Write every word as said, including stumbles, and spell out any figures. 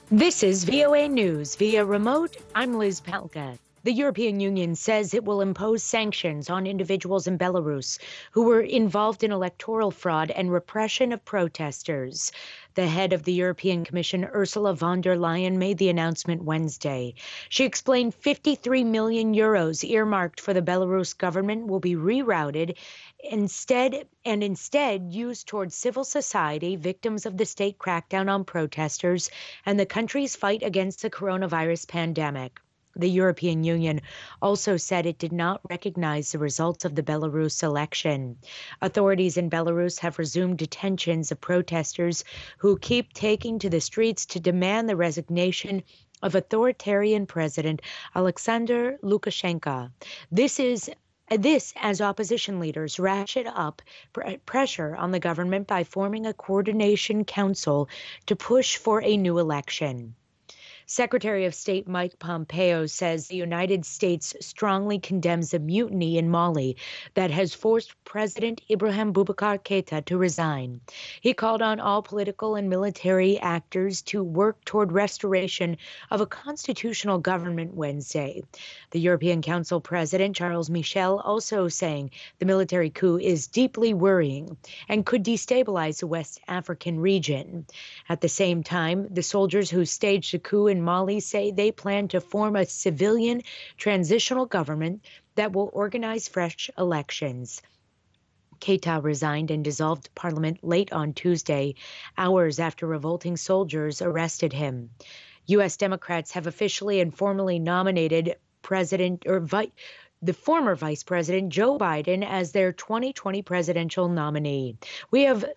This is V O A News via remote. I'm Liz Palka. The European Union says it will impose sanctions on individuals in Belarus who were involved in electoral fraud and repression of protesters. The head of the European Commission, Ursula von der Leyen, made the announcement Wednesday. She explained fifty-three million euros earmarked for the Belarus government will be rerouted instead and instead used towards civil society, victims of the state crackdown on protesters, and the country's fight against the coronavirus pandemic. The European Union also said it did not recognize the results of the Belarus election. Authorities in Belarus have resumed detentions of protesters who keep taking to the streets to demand the resignation of authoritarian President Alexander Lukashenko. This is this as opposition leaders ratchet up pr- pressure on the government by forming a coordination council to push for a new election. Secretary of State Mike Pompeo says the United States strongly condemns a mutiny in Mali that has forced President Ibrahim Boubacar Keita to resign. He called on all political and military actors to work toward restoration of a constitutional government Wednesday. The European Council President Charles Michel also saying the military coup is deeply worrying and could destabilize the West African region. At the same time, the soldiers who staged the coup in Mali say they plan to form a civilian transitional government that will organize fresh elections. Keita resigned and dissolved parliament late on Tuesday, hours after revolting soldiers arrested him. U S Democrats have officially and formally nominated President or vice the former Vice President Joe Biden as their twenty twenty presidential nominee. We have